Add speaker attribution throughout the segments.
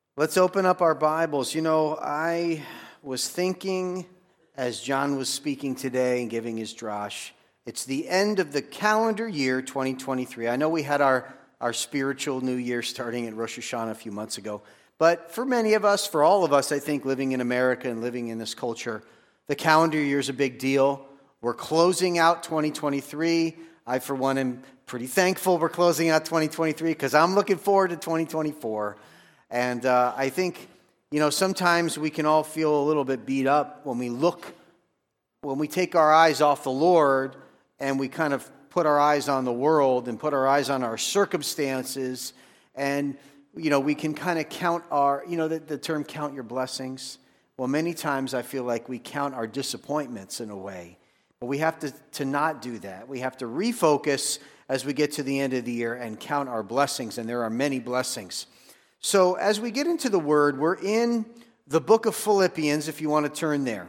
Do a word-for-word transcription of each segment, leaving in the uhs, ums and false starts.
Speaker 1: Let's open up our Bibles. You know, I was thinking as John was speaking today and giving his drash, it's the end of the calendar year twenty twenty-three. I know we had our, our spiritual new year starting at Rosh Hashanah a few months ago, but for many of us, for all of us, I think, living in America and living in this culture, the calendar year is a big deal. We're closing out twenty twenty-three. I, for one, am pretty thankful we're closing out twenty twenty-three because I'm looking forward to twenty twenty-four. And uh, I think, you know, sometimes we can all feel a little bit beat up when we look, when we take our eyes off the Lord and we kind of put our eyes on the world and put our eyes on our circumstances. And, you know, we can kind of count our, you know, the, the term count your blessings. Well, many times I feel like we count our disappointments in a way. But we have to, to not do that. We have to refocus as we get to the end of the year and count our blessings. And there are many blessings. So as we get into the Word, we're in the book of Philippians, if you want to turn there.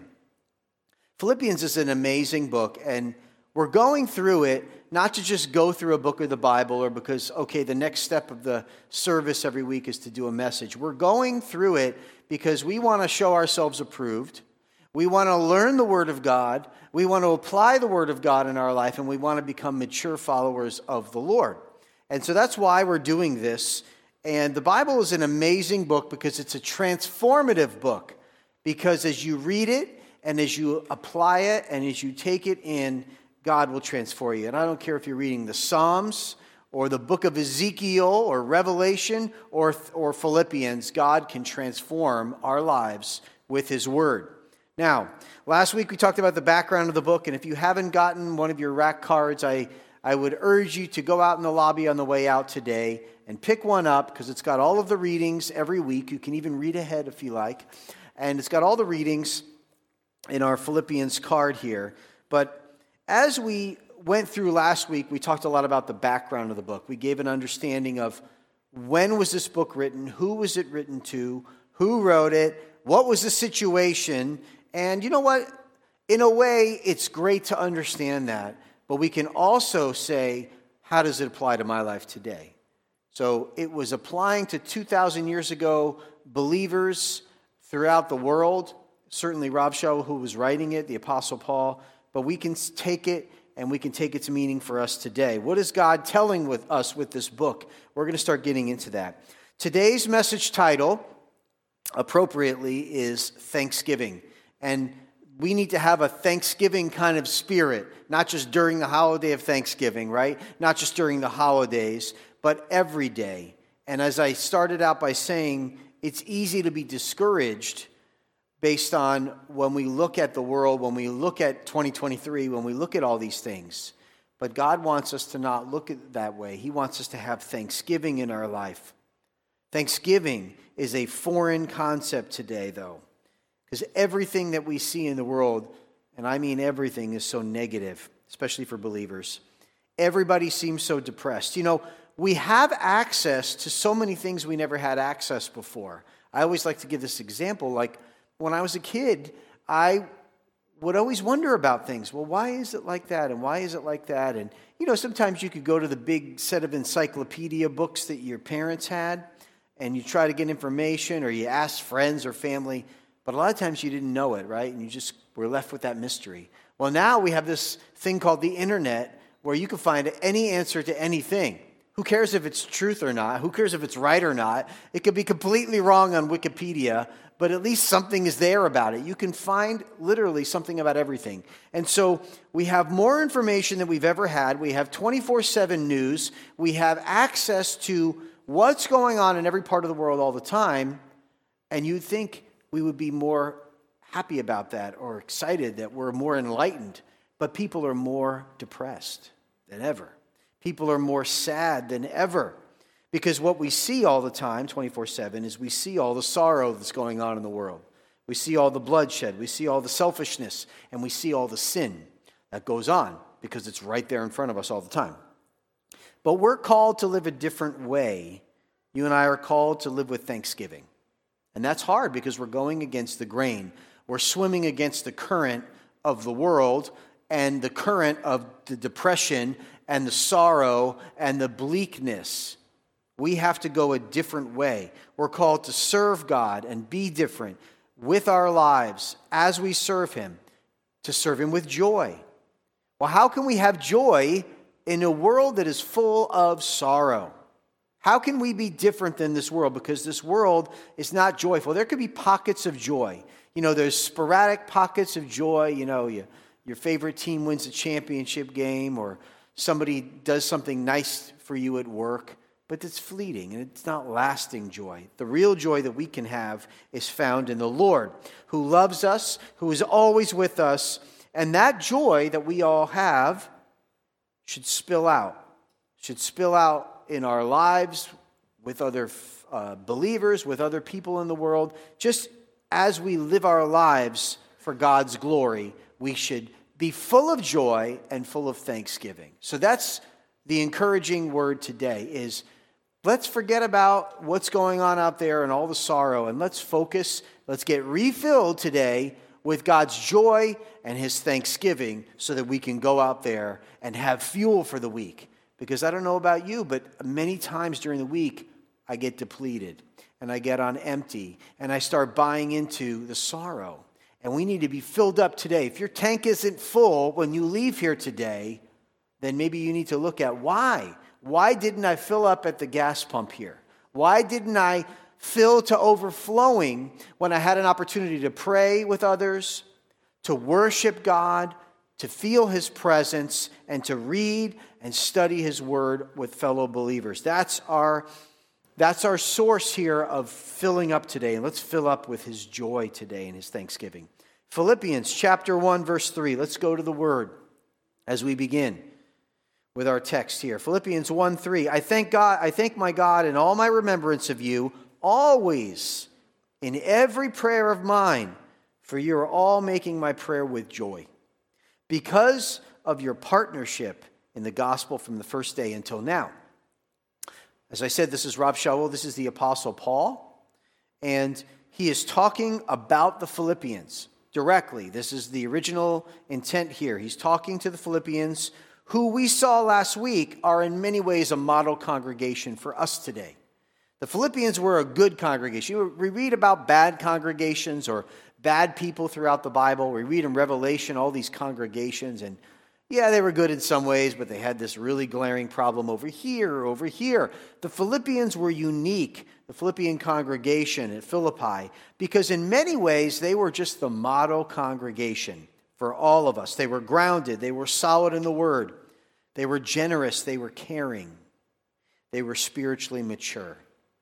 Speaker 1: Philippians is an amazing book, and we're going through it not to just go through a book of the Bible or because, okay, the next step of the service every week is to do a message. We're going through it because we want to show ourselves approved. We want to learn the Word of God. We want to apply the Word of God in our life, and we want to become mature followers of the Lord. And so that's why we're doing this. And the Bible is an amazing book because it's a transformative book. Because as you read it and as you apply it and as you take it in, God will transform you. And I don't care if you're reading the Psalms or the book of Ezekiel or Revelation or, or Philippians, God can transform our lives with His Word. Now, last week we talked about the background of the book. And if you haven't gotten one of your rack cards, I, I would urge you to go out in the lobby on the way out today and pick one up because it's got all of the readings every week. You can even read ahead if you like. And it's got all the readings in our Philippians card here. But as we went through last week, we talked a lot about the background of the book. We gave an understanding of when was this book written, who was it written to, who wrote it, what was the situation. And you know what? In a way, it's great to understand that. But we can also say, how does it apply to my life today? So it was applying to two thousand years ago believers throughout the world. Certainly Rav Shaul, who was writing it, the Apostle Paul. But we can take it and we can take its meaning for us today. What is God telling with us with this book? We're going to start getting into that. Today's message title, appropriately, is Thanksgiving. And we need to have a Thanksgiving kind of spirit, not just during the holiday of Thanksgiving, right? Not just during the holidays, but every day. And as I started out by saying, it's easy to be discouraged based on when we look at the world, when we look at twenty twenty-three, when we look at all these things. But God wants us to not look at it that way. He wants us to have thanksgiving in our life. Thanksgiving is a foreign concept today, though, because everything that we see in the world, and I mean everything, is so negative, especially for believers. Everybody seems so depressed. You know, we have access to so many things we never had access before. I always like to give this example. Like when I was a kid, I would always wonder about things. Well, why is it like that? And why is it like that? And, you know, sometimes you could go to the big set of encyclopedia books that your parents had, and you try to get information, or you ask friends or family, but a lot of times you didn't know it, right? And you just were left with that mystery. Well, now we have this thing called the internet where you can find any answer to anything. Who cares if it's truth or not? Who cares if it's right or not? It could be completely wrong on Wikipedia, but at least something is there about it. You can find literally something about everything. And so we have more information than we've ever had. We have twenty-four seven news. We have access to what's going on in every part of the world all the time. And you'd think we would be more happy about that or excited that we're more enlightened. But people are more depressed than ever. People are more sad than ever. Because what we see all the time, twenty-four seven, is we see all the sorrow that's going on in the world. We see all the bloodshed. We see all the selfishness. And we see all the sin that goes on because it's right there in front of us all the time. But we're called to live a different way. You and I are called to live with thanksgiving. And that's hard because we're going against the grain. We're swimming against the current of the world and the current of the depression and the sorrow and the bleakness. We have to go a different way. We're called to serve God and be different with our lives as we serve him, to serve him with joy. Well, how can we have joy in a world that is full of sorrow? How can we be different than this world? Because this world is not joyful. There could be pockets of joy. You know, there's sporadic pockets of joy. You know, you, your favorite team wins a championship game, or somebody does something nice for you at work. But it's fleeting and it's not lasting joy. The real joy that we can have is found in the Lord, who loves us, who is always with us. And that joy that we all have should spill out, should spill out in our lives with other uh, believers, with other people in the world. Just as we live our lives for God's glory, we should be full of joy and full of thanksgiving. So that's the encouraging word today, is let's forget about what's going on out there and all the sorrow, and let's focus, let's get refilled today with God's joy and his thanksgiving, so that we can go out there and have fuel for the week. Because I don't know about you, but many times during the week, I get depleted and I get on empty and I start buying into the sorrow. And we need to be filled up today. If your tank isn't full when you leave here today, then maybe you need to look at why. Why didn't I fill up at the gas pump here? Why didn't I fill to overflowing when I had an opportunity to pray with others, to worship God, to feel his presence, and to read and study his word with fellow believers? That's our, that's our source here of filling up today. And let's fill up with his joy today and his thanksgiving. Philippians chapter one, verse three. Let's go to the word as we begin with our text here. Philippians one three. I thank God, I thank my God in all my remembrance of you, always in every prayer of mine, for you are all making my prayer with joy, because of your partnership in the gospel from the first day until now. As I said, this is Rob Shaul. This is the Apostle Paul. And he is talking about the Philippians directly. This is the original intent here. He's talking to the Philippians, who we saw last week are in many ways a model congregation for us today. The Philippians were a good congregation. We read about bad congregations or bad people throughout the Bible. We read in Revelation all these congregations, and yeah, they were good in some ways, but they had this really glaring problem over here or over here. The Philippians were unique, the Philippian congregation at Philippi, because in many ways they were just the model congregation for all of us. They were grounded, they were solid in the Word, they were generous, they were caring, they were spiritually mature.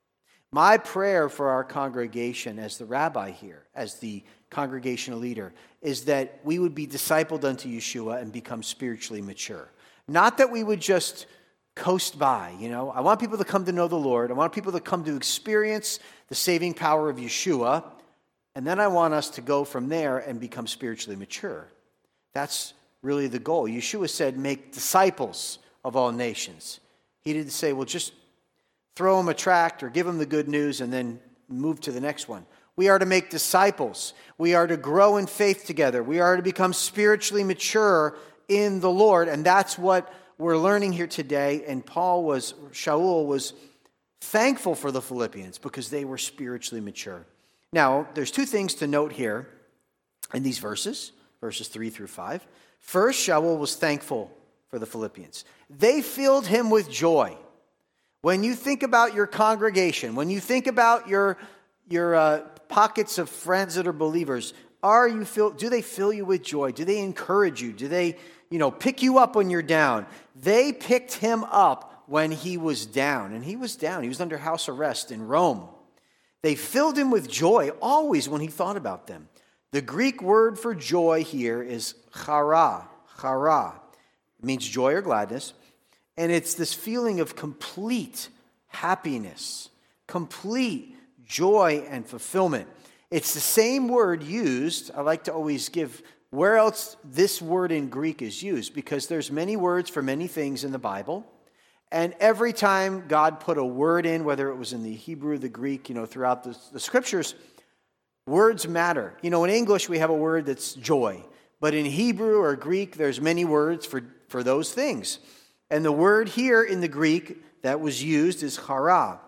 Speaker 1: My prayer for our congregation as the rabbi here, as the congregational leader, is that we would be discipled unto Yeshua and become spiritually mature. Not that we would just coast by, you know. I want people to come to know the Lord. I want people to come to experience the saving power of Yeshua. And then I want us to go from there and become spiritually mature. That's really the goal. Yeshua said, make disciples of all nations. He didn't say, well, just throw them a tract or give them the good news and then move to the next one. We are to make disciples. We are to grow in faith together. We are to become spiritually mature in the Lord. And that's what we're learning here today. And Paul was, Shaul was thankful for the Philippians because they were spiritually mature. Now, there's two things to note here in these verses, verses three through five. First, Shaul was thankful for the Philippians. They filled him with joy. When you think about your congregation, when you think about your, your uh, pockets of friends that are believers, are you fill, do they fill you with joy? Do they encourage you? Do they, you know, pick you up when you're down? They picked him up when he was down, and he was down. He was under house arrest in Rome. They filled him with joy always when he thought about them. The Greek word for joy here is chara, chara. It means joy or gladness. And it's this feeling of complete happiness, complete joy and fulfillment. It's the same word used. I like to always give where else this word in Greek is used, because there's many words for many things in the Bible. And every time God put a word in, whether it was in the Hebrew, the Greek, you know, throughout the, the scriptures, words matter. You know, in English we have a word that's joy. But in Hebrew or Greek, there's many words for, for those things. And the word here in the Greek that was used is chara.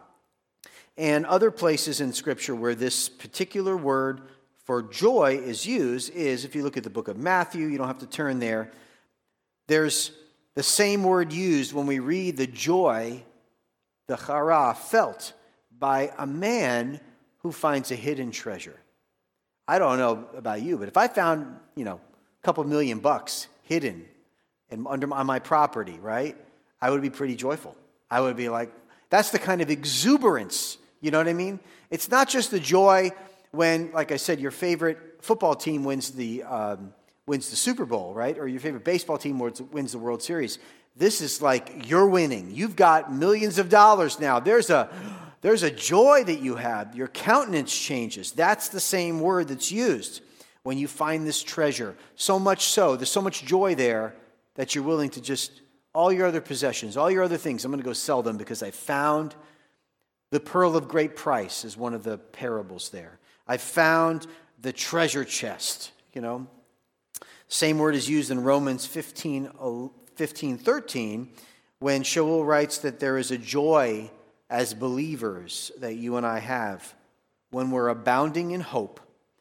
Speaker 1: And other places in Scripture where this particular word for joy is used is, if you look at the book of Matthew, you don't have to turn there, there's the same word used when we read the joy, the chara, felt by a man who finds a hidden treasure. I don't know about you, but if I found, you know, a couple million bucks hidden and under on my property, right, I would be pretty joyful. I would be like, that's the kind of exuberance, you know what I mean? It's not just the joy when, like I said, your favorite football team wins the um, wins the Super Bowl, right? Or your favorite baseball team wins the World Series. This is like you're winning. You've got millions of dollars now. There's a there's a joy that you have. Your countenance changes. That's the same word that's used when you find this treasure. So much so, there's so much joy there that you're willing to just, all your other possessions, all your other things, I'm going to go sell them because I found the pearl of great price is one of the parables there. I found the treasure chest, you know. Same word is used in Romans fifteen, fifteen thirteen when Shaul writes that there is a joy as believers that you and I have when we're abounding in hope,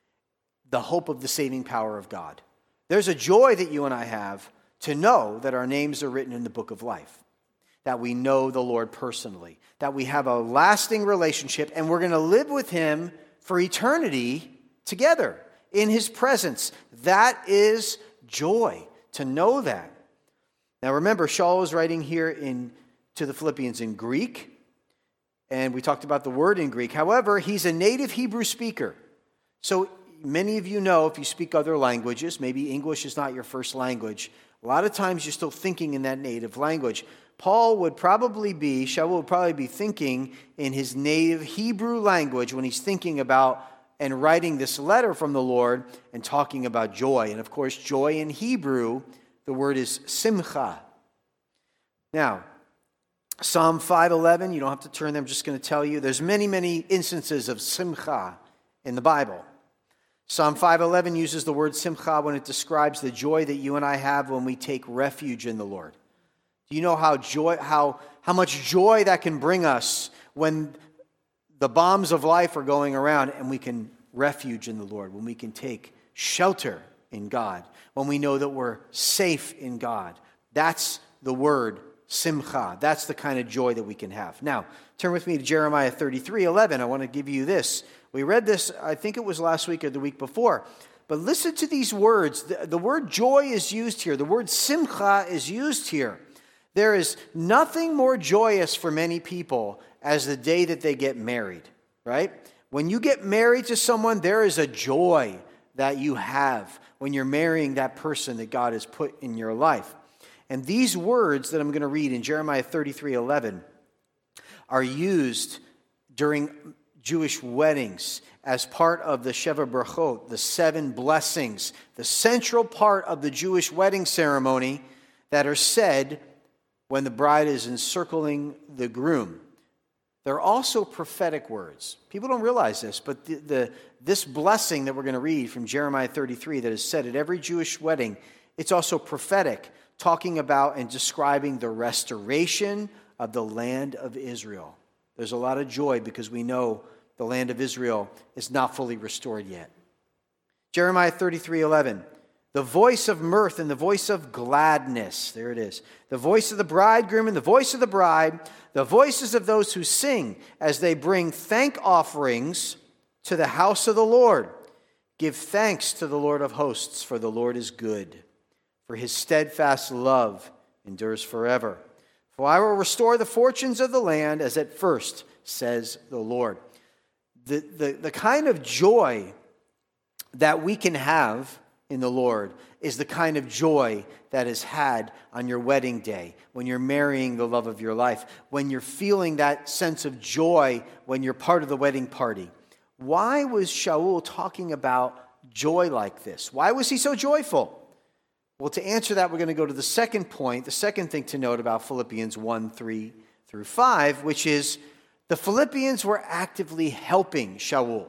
Speaker 1: the hope of the saving power of God. There's a joy that you and I have to know that our names are written in the book of life, that we know the Lord personally, that we have a lasting relationship, and we're going to live with Him for eternity together in His presence. That is joy, to know that. Now remember, Shaul is writing here in to the Philippians in Greek, and we talked about the word in Greek. However, he's a native Hebrew speaker. So many of you know, if you speak other languages, maybe English is not your first language, a lot of times you're still thinking in that native language. Paul would probably be, Shaul would probably be thinking in his native Hebrew language when he's thinking about and writing this letter from the Lord and talking about joy. And of course, joy in Hebrew, the word is simcha. Now, Psalm five eleven, you don't have to turn there, I'm just going to tell you, there's many, many instances of simcha in the Bible. Psalm five eleven uses the word simcha when it describes the joy that you and I have when we take refuge in the Lord. Do you know how joy, how, how much joy that can bring us when the bombs of life are going around and we can refuge in the Lord, when we can take shelter in God, when we know that we're safe in God? That's the word simcha. That's the kind of joy that we can have. Now, turn with me to Jeremiah thirty-three eleven. I want to give you this. We read this, I think it was last week or the week before. But listen to these words. The, the word joy is used here. The word simcha is used here. There is nothing more joyous for many people as the day that they get married, right? When you get married to someone, there is a joy that you have when you're marrying that person that God has put in your life. And these words that I'm going to read in Jeremiah thirty-three eleven are used during Jewish weddings as part of the Sheva Brachot, the seven blessings, the central part of the Jewish wedding ceremony that are said when the bride is encircling the groom. They're also prophetic words. People don't realize this, but the, the, this blessing that we're going to read from Jeremiah thirty-three that is said at every Jewish wedding, it's also prophetic, talking about and describing the restoration of the land of Israel. There's a lot of joy because we know the land of Israel is not fully restored yet. Jeremiah thirty-three eleven. The voice of mirth and the voice of gladness. There it is. The voice of the bridegroom and the voice of the bride. The voices of those who sing as they bring thank offerings to the house of the Lord. Give thanks to the Lord of hosts, for the Lord is good. For his steadfast love endures forever. For I will restore the fortunes of the land as at first, says the Lord. The, the, the kind of joy that we can have in the Lord is the kind of joy that is had on your wedding day, when you're marrying the love of your life, when you're feeling that sense of joy when you're part of the wedding party. Why was Shaul talking about joy like this? Why was he so joyful? Well, to answer that, we're going to go to the second point, the second thing to note about Philippians one, three through five, which is the Philippians were actively helping Shaul.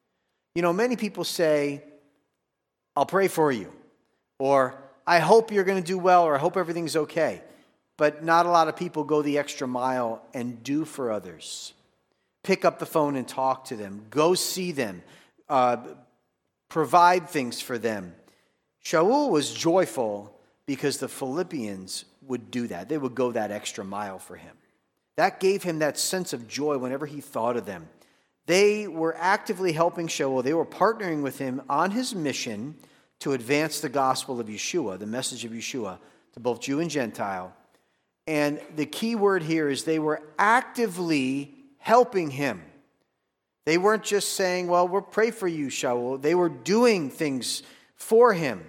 Speaker 1: You know, many people say, I'll pray for you, or I hope you're going to do well, or I hope everything's okay. but not a lot of people go the extra mile and do for others. Pick up the phone and talk to them. Go see them. Uh, provide things for them. Shaul was joyful because the Philippians would do that. They would go that extra mile for him. That gave him that sense of joy whenever he thought of them. They were actively helping Shaul. They were partnering with him on his mission to advance the gospel of Yeshua, the message of Yeshua, to both Jew and Gentile. And the key word here is they were actively helping him. They weren't just saying, well, we'll pray for you, Shaul. They were doing things for him.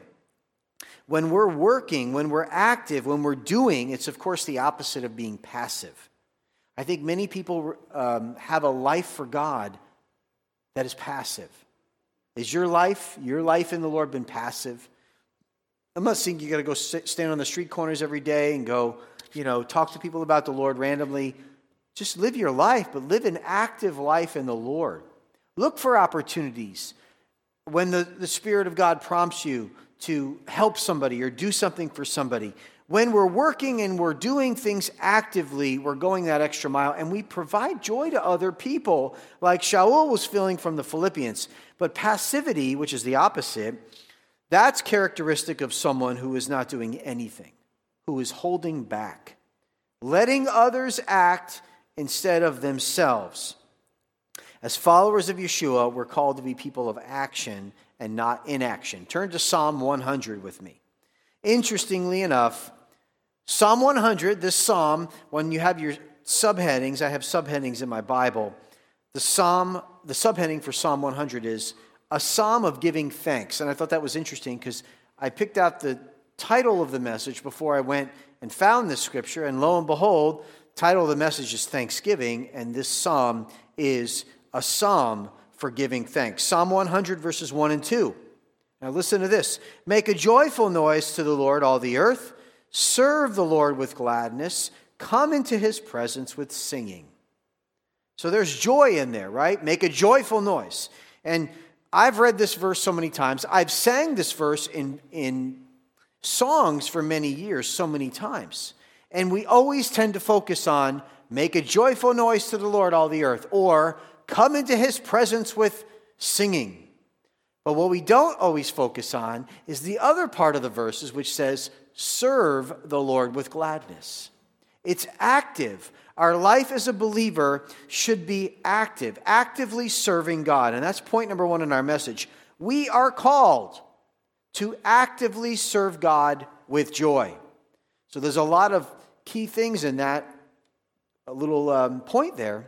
Speaker 1: When we're working, when we're active, when we're doing, it's of course the opposite of being passive. I think many people um, have a life for God that is passive. Is your life, your life in the Lord been passive? I'm not saying you got to go sit, stand on the street corners every day and go, you know, talk to people about the Lord randomly. Just live your life, but live an active life in the Lord. Look for opportunities when the, the Spirit of God prompts you to help somebody or do something for somebody. When we're working and we're doing things actively, we're going that extra mile, and we provide joy to other people like Shaul was feeling from the Philippians. But passivity, which is the opposite, that's characteristic of someone who is not doing anything, who is holding back, letting others act instead of themselves. As followers of Yeshua, we're called to be people of action and not inaction. Turn to Psalm one hundred with me. Interestingly enough, Psalm one hundred, this psalm, when you have your subheadings, I have subheadings in my Bible. The psalm, the subheading for Psalm one hundred is a psalm of giving thanks. And I thought that was interesting because I picked out the title of the message before I went and found this scripture. And lo and behold, the title of the message is Thanksgiving. And this psalm is a psalm for giving thanks. Psalm one hundred, verses one and two. Now listen to this. Make a joyful noise to the Lord, all the earth. Serve the Lord with gladness. Come into his presence with singing. So there's joy in there, right? Make a joyful noise. And I've read this verse so many times. I've sang this verse in, in songs for many years, so many times. And we always tend to focus on make a joyful noise to the Lord, all the earth, or come into his presence with singing. But what we don't always focus on is the other part of the verses, which says, serve the Lord with gladness. It's active. Our life as a believer should be active, actively serving God. And that's point number one in our message. We are called to actively serve God with joy. So there's a lot of key things in that a little um, point there.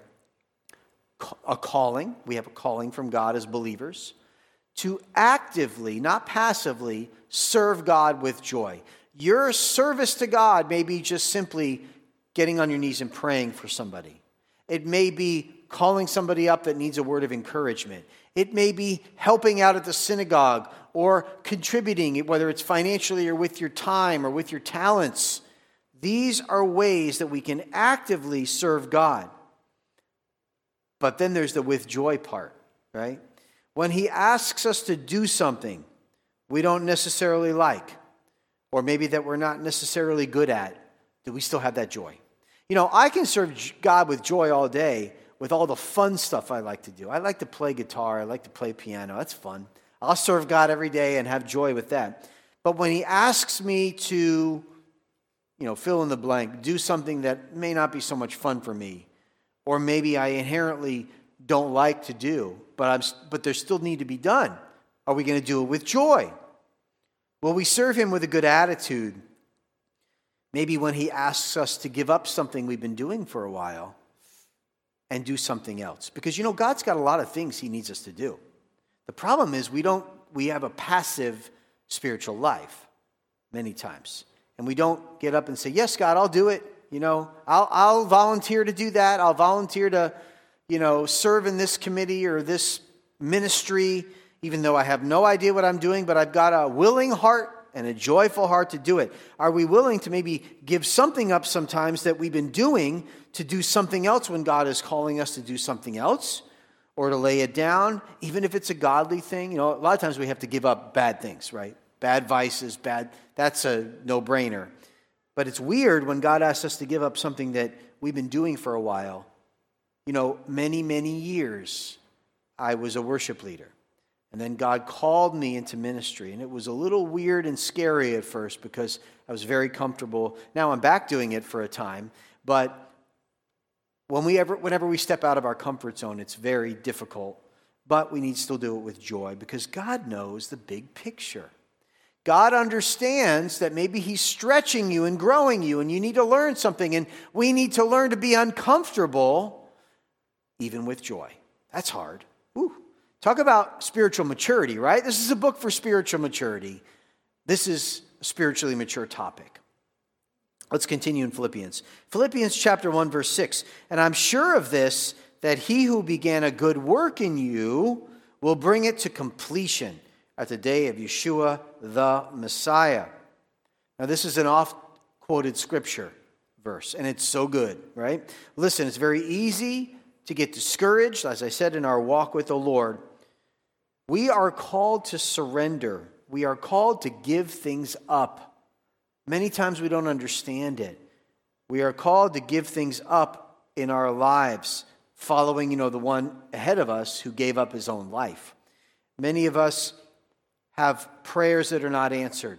Speaker 1: A calling. We have a calling from God as believers to actively, not passively, serve God with joy. Your service to God may be just simply getting on your knees and praying for somebody. It may be calling somebody up that needs a word of encouragement. It may be helping out at the synagogue or contributing, whether it's financially or with your time or with your talents. These are ways that we can actively serve God. But then there's the with joy part, right? When he asks us to do something we don't necessarily like, or maybe that we're not necessarily good at, do we still have that joy? You know, I can serve God with joy all day with all the fun stuff I like to do. I like to play guitar. I like to play piano. That's fun. I'll serve God every day and have joy with that. But when he asks me to, you know, fill in the blank, do something that may not be so much fun for me, or maybe I inherently don't like to do, but I'm but there still need to be done. Are we going to do it with joy? Will we serve him with a good attitude? Maybe when he asks us to give up something we've been doing for a while and do something else. Because, you know, God's got a lot of things he needs us to do. The problem is we don't we have a passive spiritual life many times. And we don't get up and say, yes, God, I'll do it. You know, I'll, I'll volunteer to do that. I'll volunteer to, you know, serve in this committee or this ministry, even though I have no idea what I'm doing, but I've got a willing heart and a joyful heart to do it. Are we willing to maybe give something up sometimes that we've been doing to do something else when God is calling us to do something else, or to lay it down, even if it's a godly thing? You know, a lot of times we have to give up bad things, right? Bad vices, bad, that's a no-brainer. But it's weird when God asks us to give up something that we've been doing for a while. You know, many, many years, I was a worship leader. And then God called me into ministry. And it was a little weird and scary at first because I was very comfortable. Now I'm back doing it for a time. But when we ever, whenever we step out of our comfort zone, it's very difficult. But we need to still do it with joy because God knows the big picture. God understands that maybe he's stretching you and growing you and you need to learn something. And we need to learn to be uncomfortable even with joy. That's hard. Woo. Talk about spiritual maturity, right? This is a book for spiritual maturity. This is a spiritually mature topic. Let's continue in Philippians. Philippians chapter one, verse six. And I'm sure of this, that he who began a good work in you will bring it to completion at the day of Yeshua the Messiah. Now this is an oft-quoted scripture verse, and it's so good, right? Listen, it's very easy to get discouraged, as I said, in our walk with the Lord. We are called to surrender. We are called to give things up. Many times we don't understand it. We are called to give things up in our lives, following, you know, the one ahead of us who gave up his own life. Many of us have prayers that are not answered,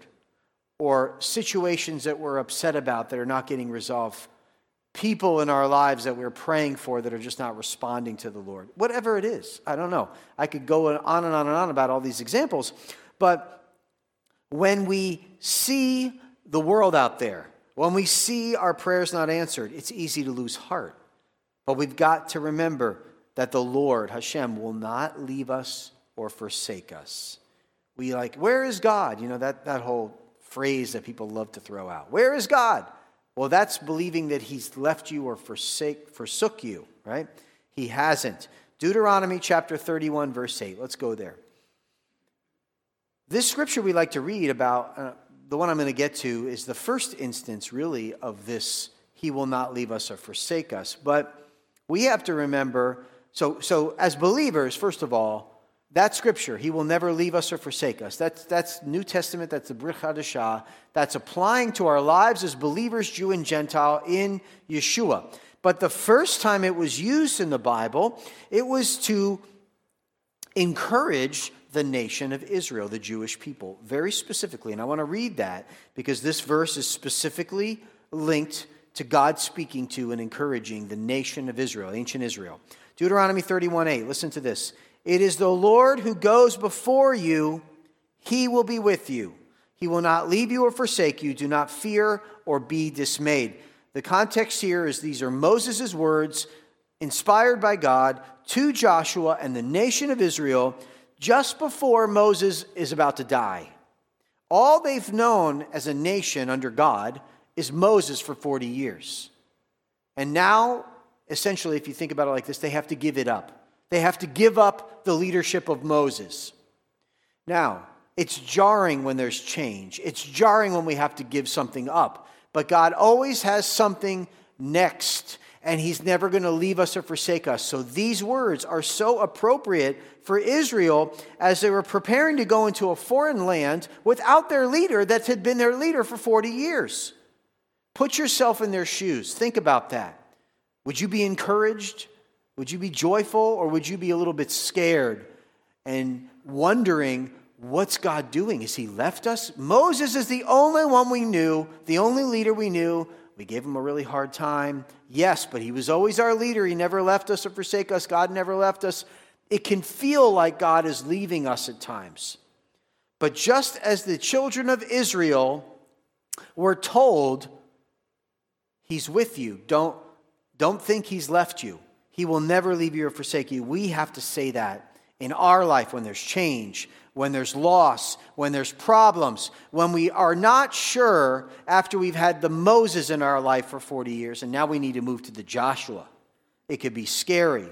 Speaker 1: or situations that we're upset about that are not getting resolved. People in our lives that we're praying for that are just not responding to the Lord. Whatever it is, I don't know. I could go on and on and on about all these examples, but when we see the world out there, when we see our prayers not answered, it's easy to lose heart. But we've got to remember that the Lord, Hashem, will not leave us or forsake us. We like, where is God? You know, that, that whole phrase that people love to throw out. Where is God? Well, that's believing that he's left you or forsake, forsook you, right? He hasn't. Deuteronomy chapter thirty-one, verse eight. Let's go there. This scripture we like to read about, uh, the one I'm going to get to, is the first instance, really, of this, he will not leave us or forsake us. But we have to remember, so, so as believers, first of all, that scripture, he will never leave us or forsake us. That's, that's New Testament, that's the Brit Hadashah. That's applying to our lives as believers, Jew and Gentile, in Yeshua. But the first time it was used in the Bible, it was to encourage the nation of Israel, the Jewish people, very specifically. And I want to read that because this verse is specifically linked to God speaking to and encouraging the nation of Israel, ancient Israel. Deuteronomy thirty-one eight, listen to this. It is the Lord who goes before you. He will be with you. He will not leave you or forsake you. Do not fear or be dismayed. The context here is these are Moses' words inspired by God to Joshua and the nation of Israel just before Moses is about to die. All they've known as a nation under God is Moses for forty years. And now, essentially, if you think about it like this, they have to give it up. They have to give up the leadership of Moses. Now, it's jarring when there's change. It's jarring when we have to give something up. But God always has something next, and he's never going to leave us or forsake us. So these words are so appropriate for Israel as they were preparing to go into a foreign land without their leader that had been their leader for forty years. Put yourself in their shoes. Think about that. Would you be encouraged? Would you be joyful, or would you be a little bit scared and wondering, what's God doing? Has he left us? Moses is the only one we knew, the only leader we knew. We gave him a really hard time. Yes, but he was always our leader. He never left us or forsake us. God never left us. It can feel like God is leaving us at times. But just as the children of Israel were told, he's with you. Don't, don't think he's left you. He will never leave you or forsake you. We have to say that in our life when there's change, when there's loss, when there's problems, when we are not sure after we've had the Moses in our life for forty years, and now we need to move to the Joshua. It could be scary.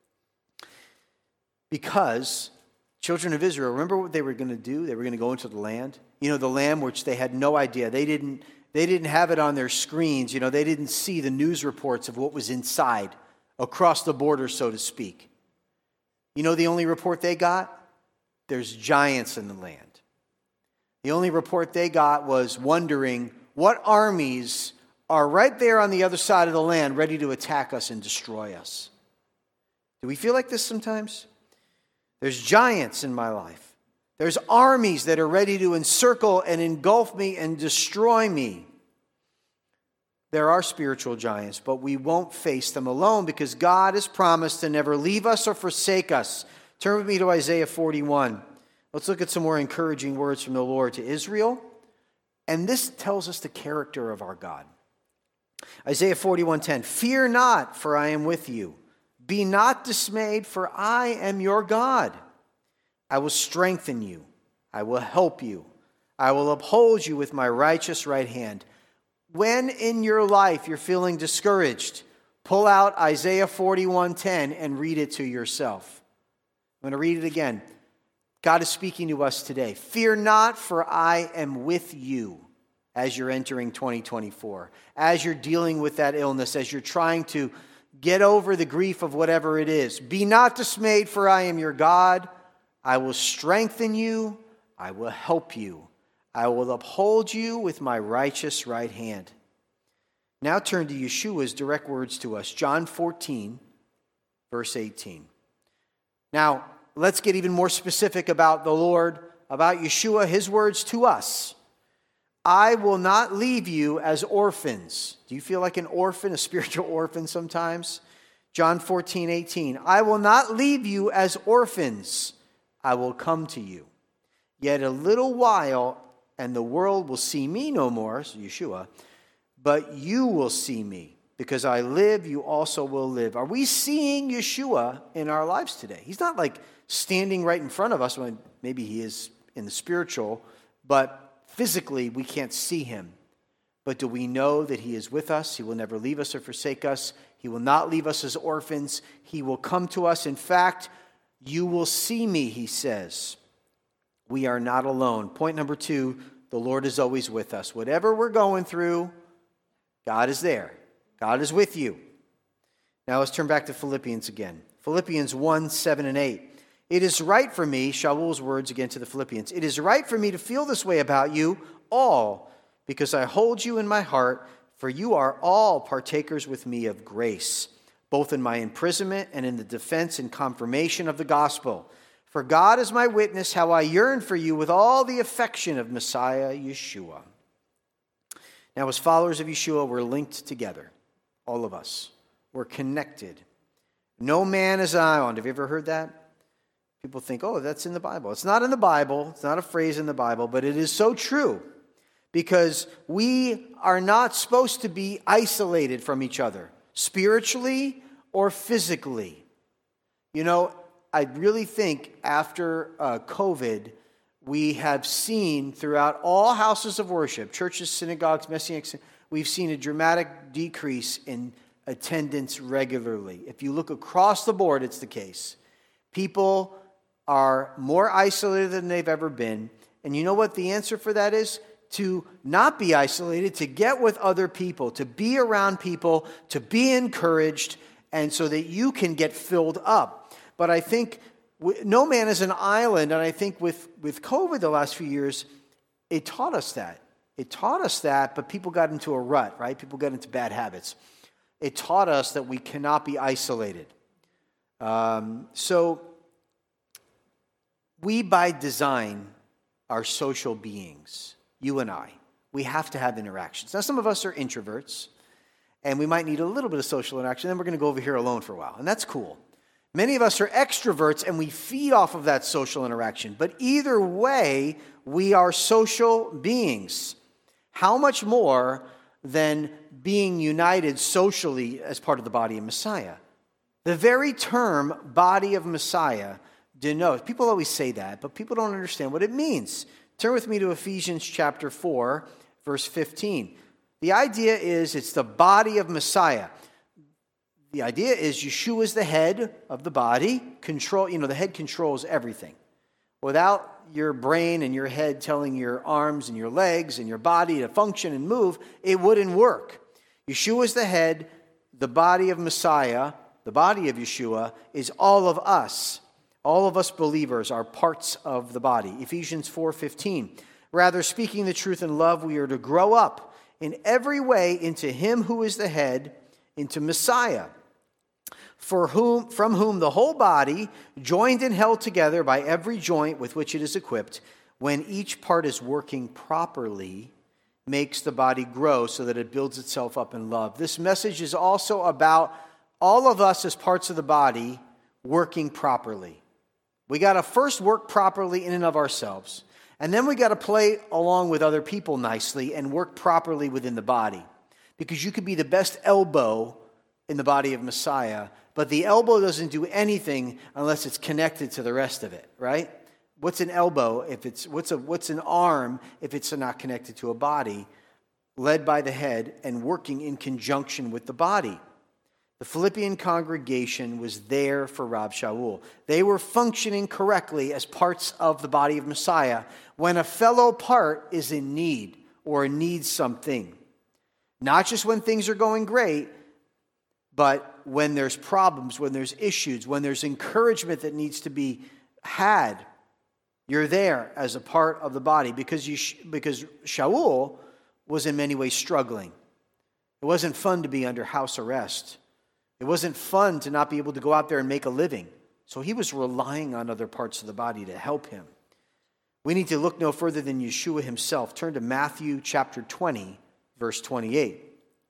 Speaker 1: Because children of Israel, remember what they were going to do? They were going to go into the land. You know, the land which they had no idea. They didn't, they didn't have it on their screens. You know, they didn't see the news reports of what was inside, across the border, so to speak. You know the only report they got? There's giants in the land. The only report they got was wondering what armies are right there on the other side of the land ready to attack us and destroy us. Do we feel like this sometimes? There's giants in my life. There's armies that are ready to encircle and engulf me and destroy me. There are spiritual giants, but we won't face them alone because God has promised to never leave us or forsake us. Turn with me to Isaiah forty-one. Let's look at some more encouraging words from the Lord to Israel. And this tells us the character of our God. Isaiah forty-one ten, fear not, for I am with you. Be not dismayed, for I am your God. I will strengthen you. I will help you. I will uphold you with my righteous right hand. When in your life you're feeling discouraged, pull out Isaiah forty-one ten and read it to yourself. I'm going to read it again. God is speaking to us today. Fear not, for I am with you as you're entering twenty twenty-four, as you're dealing with that illness, as you're trying to get over the grief of whatever it is. Be not dismayed, for I am your God. I will strengthen you. I will help you. I will uphold you with my righteous right hand. Now turn to Yeshua's direct words to us. John fourteen, verse eighteen. Now, let's get even more specific about the Lord, about Yeshua, his words to us. I will not leave you as orphans. Do you feel like an orphan, a spiritual orphan sometimes? John fourteen, eighteen. I will not leave you as orphans. I will come to you. Yet a little while, and the world will see me no more, so Yeshua, but you will see me. Because I live, you also will live. Are we seeing Yeshua in our lives today? He's not like standing right in front of us. When maybe he is in the spiritual, but physically we can't see him. But do we know that he is with us? He will never leave us or forsake us. He will not leave us as orphans. He will come to us. In fact, you will see me, he says. We are not alone. Point number two, the Lord is always with us. Whatever we're going through, God is there. God is with you. Now let's turn back to Philippians again. Philippians one, seven, and eight. It is right for me, Shaul's words again to the Philippians, it is right for me to feel this way about you all, because I hold you in my heart, for you are all partakers with me of grace, both in my imprisonment and in the defense and confirmation of the gospel. For God is my witness how I yearn for you with all the affection of Messiah Yeshua. Now, as followers of Yeshua, we're linked together. All of us. We're connected. No man is an island. Have you ever heard that? People think, oh, that's in the Bible. It's not in the Bible. It's not a phrase in the Bible, but it is so true. Because we are not supposed to be isolated from each other, spiritually or physically. You know, I really think after uh, COVID, we have seen throughout all houses of worship, churches, synagogues, messianic, we've seen a dramatic decrease in attendance regularly. If you look across the board, it's the case. People are more isolated than they've ever been. And you know what the answer for that is? To not be isolated, to get with other people, to be around people, to be encouraged, and so that you can get filled up. But I think no man is an island, and I think with, with COVID the last few years, it taught us that. It taught us that, but people got into a rut, right? People got into bad habits. It taught us that we cannot be isolated. Um, so we, by design, are social beings. You and I, we have to have interactions. Now, some of us are introverts, and we might need a little bit of social interaction. Then we're going to go over here alone for a while, and that's cool. Many of us are extroverts, and we feed off of that social interaction. But either way, we are social beings. How much more than being united socially as part of the body of Messiah? The very term body of Messiah denotes, people always say that, but people don't understand what it means. Turn with me to Ephesians chapter four, verse fifteen. The idea is it's the body of Messiah. The idea is Yeshua is the head of the body. Control, you know, the head controls everything. Without your brain and your head telling your arms and your legs and your body to function and move, it wouldn't work. Yeshua is the head. The body of Messiah, the body of Yeshua, is all of us. All of us believers are parts of the body. Ephesians four fifteen. Rather, speaking the truth in love, we are to grow up in every way into him who is the head, into Messiah, for whom, from whom the whole body, joined and held together by every joint with which it is equipped, when each part is working properly, makes the body grow so that it builds itself up in love. This message is also about all of us as parts of the body working properly. We got to first work properly in and of ourselves, and then we got to play along with other people nicely and work properly within the body. Because you could be the best elbow in the body of Messiah, but the elbow doesn't do anything unless it's connected to the rest of it, right? What's an elbow if it's what's a what's an arm if it's not connected to a body, led by the head and working in conjunction with the body? The Philippian congregation was there for Rab Shaul. They were functioning correctly as parts of the body of Messiah when a fellow part is in need or needs something. Not just when things are going great, but when there's problems, when there's issues, when there's encouragement that needs to be had. You're there as a part of the body because you because Shaul was in many ways struggling. It wasn't fun to be under house arrest. It wasn't fun to not be able to go out there and make a living. So he was relying on other parts of the body to help him. We need to look no further than Yeshua himself. Turn to Matthew chapter twenty, verse twenty-eight.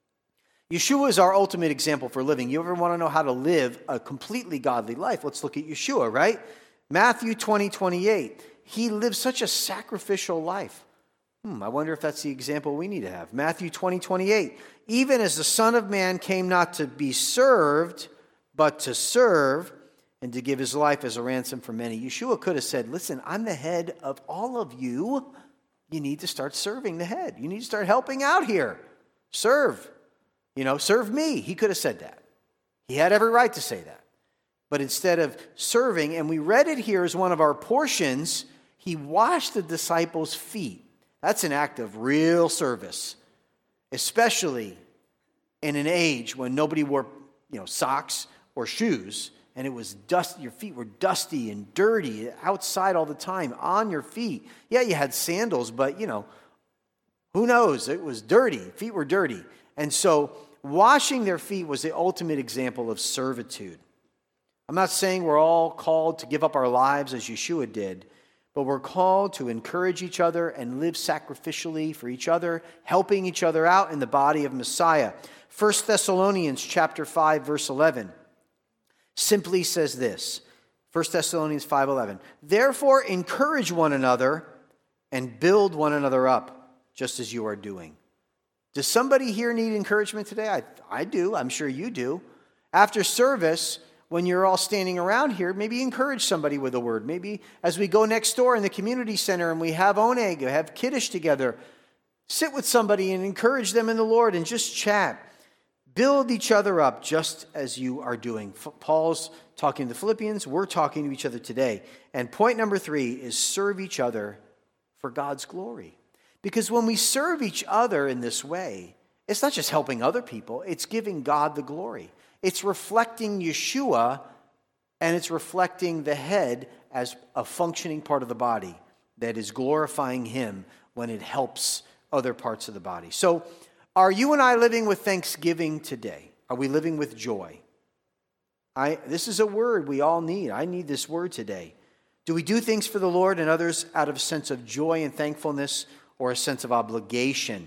Speaker 1: Yeshua is our ultimate example for living. You ever want to know how to live a completely godly life? Let's look at Yeshua, right? Matthew twenty, twenty-eight. He lived such a sacrificial life. Hmm, I wonder if that's the example we need to have. Matthew twenty, twenty-eight. Even as the Son of Man came not to be served, but to serve and to give his life as a ransom for many. Yeshua could have said, listen, I'm the head of all of you. You need to start serving the head. You need to start helping out here. Serve. You know, serve me. He could have said that. He had every right to say that. But instead of serving, and we read it here as one of our portions, he washed the disciples' feet. That's an act of real service, especially in an age when nobody wore, you know, socks or shoes, and it was dust. Your feet were dusty and dirty outside all the time on your feet. Yeah, you had sandals, but you know, who knows? It was dirty. Feet were dirty, and so washing their feet was the ultimate example of servitude. I'm not saying we're all called to give up our lives as Yeshua did, but we're called to encourage each other and live sacrificially for each other, helping each other out in the body of Messiah. First Thessalonians chapter five, verse eleven simply says this. First Thessalonians five eleven. Therefore encourage one another and build one another up, just as you are doing. Does somebody here need encouragement today? I, I do. I'm sure you do. After service, when you're all standing around here, maybe encourage somebody with a word. Maybe as we go next door in the community center and we have oneg, have kiddush together, sit with somebody and encourage them in the Lord and just chat. Build each other up just as you are doing. Paul's talking to the Philippians. We're talking to each other today. And point number three is serve each other for God's glory. Because when we serve each other in this way, it's not just helping other people, it's giving God the glory. It's reflecting Yeshua, and it's reflecting the head as a functioning part of the body that is glorifying him when it helps other parts of the body. So, are you and I living with thanksgiving today? Are we living with joy? I, this is a word we all need. I need this word today. Do we do things for the Lord and others out of a sense of joy and thankfulness or a sense of obligation?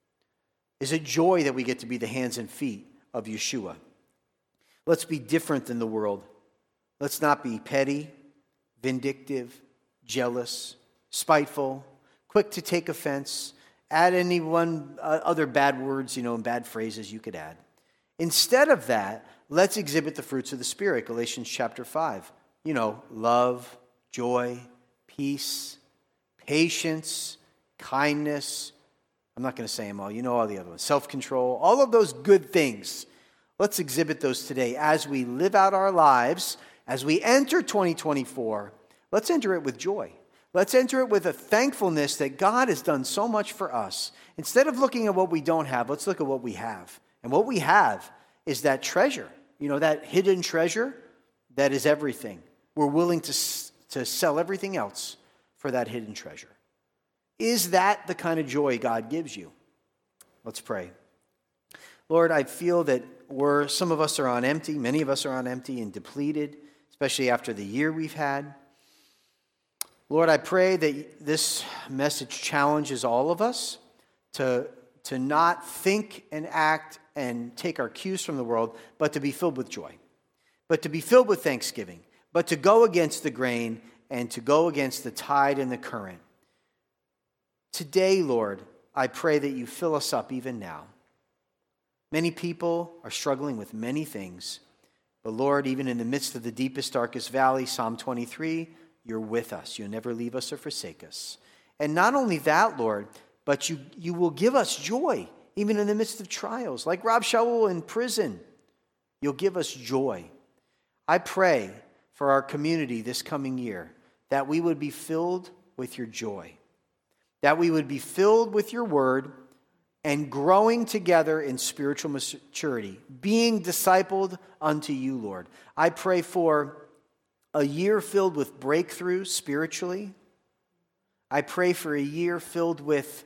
Speaker 1: Is it joy that we get to be the hands and feet of Yeshua? Let's be different than the world. Let's not be petty, vindictive, jealous, spiteful, quick to take offense, add any one uh, other bad words, you know, and bad phrases you could add. Instead of that, let's exhibit the fruits of the Spirit, Galatians chapter five. You know, love, joy, peace, patience, kindness. I'm not going to say them all. You know all the other ones. Self-control, all of those good things. Let's exhibit those today as we live out our lives, as we enter twenty twenty-four. Let's enter it with joy. Let's enter it with a thankfulness that God has done so much for us. Instead of looking at what we don't have, let's look at what we have. And what we have is that treasure, you know, that hidden treasure that is everything. We're willing to, to sell everything else for that hidden treasure. Is that the kind of joy God gives you? Let's pray. Lord, I feel that we're, some of us are on empty, many of us are on empty and depleted, especially after the year we've had. Lord, I pray that this message challenges all of us to, to not think and act and take our cues from the world, but to be filled with joy, but to be filled with thanksgiving, but to go against the grain and to go against the tide and the current. Today, Lord, I pray that you fill us up even now. Many people are struggling with many things, but Lord, even in the midst of the deepest, darkest valley, Psalm twenty-three, you're with us. You'll never leave us or forsake us. And not only that, Lord, but you, you will give us joy, even in the midst of trials. Like Rob Shaul in prison, you'll give us joy. I pray for our community this coming year that we would be filled with your joy, that we would be filled with your word and growing together in spiritual maturity, being discipled unto you, Lord. I pray for a year filled with breakthrough spiritually. I pray for a year filled with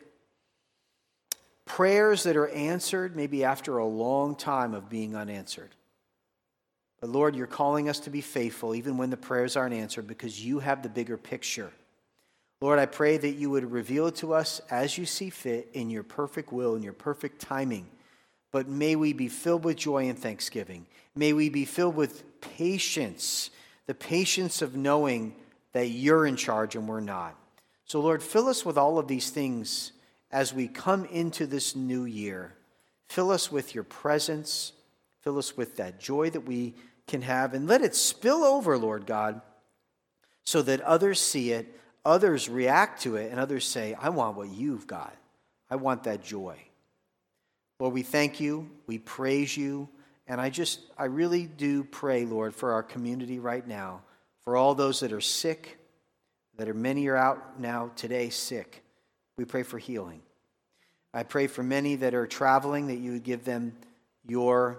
Speaker 1: prayers that are answered, maybe after a long time of being unanswered. But Lord, you're calling us to be faithful even when the prayers aren't answered because you have the bigger picture. Lord, I pray that you would reveal it to us as you see fit in your perfect will and your perfect timing. But may we be filled with joy and thanksgiving. May we be filled with patience, the patience of knowing that you're in charge and we're not. So Lord, fill us with all of these things as we come into this new year. Fill us with your presence. Fill us with that joy that we can have. And let it spill over, Lord God, so that others see it, others react to it, and others say, I want what you've got. I want that joy. Lord, we thank you. We praise you. And I just, I really do pray, Lord, for our community right now, for all those that are sick, that are many are out now today sick. We pray for healing. I pray for many that are traveling, that you would give them your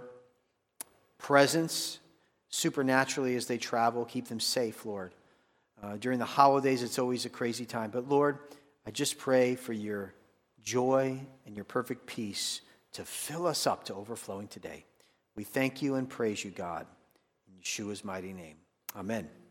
Speaker 1: presence supernaturally as they travel. Keep them safe, Lord. Uh, during the holidays, it's always a crazy time. But Lord, I just pray for your joy and your perfect peace to fill us up to overflowing today. We thank you and praise you, God. In Yeshua's mighty name. Amen.